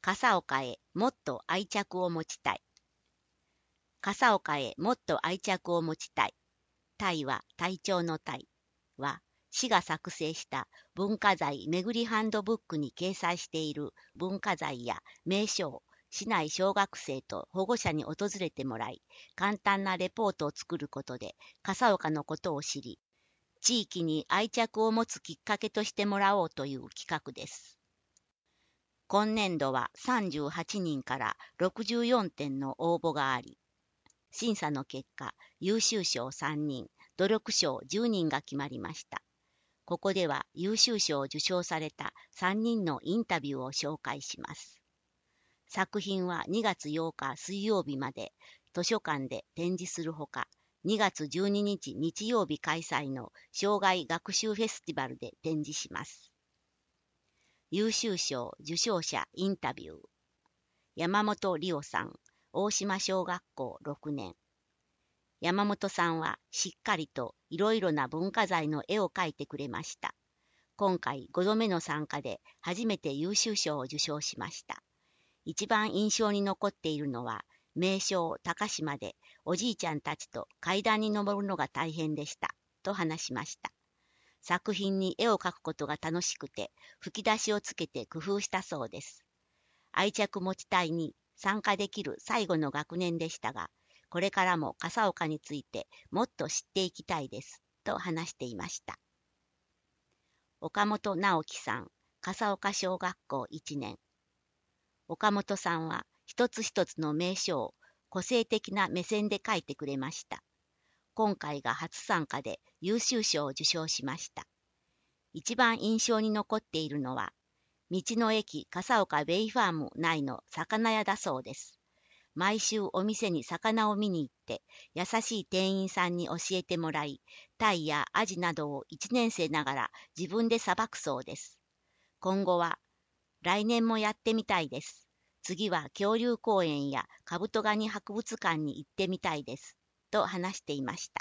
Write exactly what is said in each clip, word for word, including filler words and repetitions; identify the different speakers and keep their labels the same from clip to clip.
Speaker 1: 笠岡へもっと愛着を持ちたい。笠岡へもっと愛着を持ちたい。隊は隊長の隊は、市が作成した文化財めぐりハンドブックに掲載している文化財や名所を市内小学生と保護者に訪れてもらい、簡単なレポートを作ることで笠岡のことを知り、地域に愛着を持つきっかけとしてもらおうという企画です。今年度はさんじゅうはちにんからろくじゅうよんてんの応募があり、審査の結果、優秀賞さんにん、努力賞じゅうにんが決まりました。ここでは優秀賞を受賞されたさんにんのインタビューを紹介します。作品はにがつようか水曜日まで図書館で展示するほか、にがつじゅうににち日曜日開催の生涯学習フェスティバルで展示します。優秀賞受賞者インタビュー。山本理央さん、大島小学校ろくねん。山本さんはしっかりといろいろな文化財の絵を描いてくれました。今回ごどめの参加で初めて優秀賞を受賞しました。一番印象に残っているのは、名勝高島でおじいちゃんたちと階段に登るのが大変でした、と話しました。作品に絵を描くことが楽しくて、吹き出しをつけて工夫したそうです。愛着持ち隊に参加できる最後の学年でしたが、これからも笠岡についてもっと知っていきたいです、と話していました。岡本直樹さん、笠岡小学校いちねん。岡本さんは一つ一つの名所を個性的な目線で描いてくれました。今回が初参加で優秀賞を受賞しました。一番印象に残っているのは、道の駅笠岡ベイファーム内の魚屋だそうです。毎週お店に魚を見に行って、優しい店員さんに教えてもらい、タイやアジなどをいちねん生ながら自分でさばくそうです。今後は、来年もやってみたいです。次は恐竜公園やカブトガニ博物館に行ってみたいです。と話していました。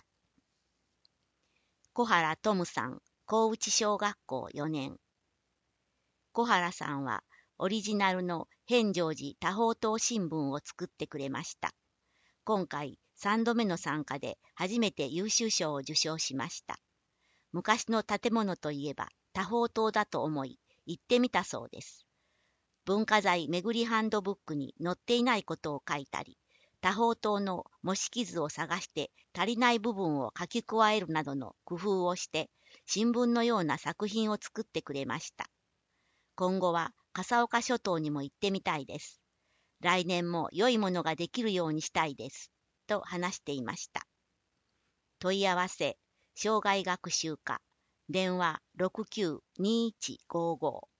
Speaker 1: 小原トムさん、高内小学校よねん。小原さんはオリジナルの遍正寺多宝塔新聞を作ってくれました。今回さんどめの参加で初めて優秀賞を受賞しました。昔の建物といえば多宝塔だと思い、行ってみたそうです。文化財めぐりハンドブックに載っていないことを書いたり、多宝塔の模式図を探して足りない部分を書き加えるなどの工夫をして、新聞のような作品を作ってくれました。今後は笠岡諸島にも行ってみたいです。来年も良いものができるようにしたいです。と話していました。問い合わせ、生涯学習課、電話ろくきゅうにいちごご。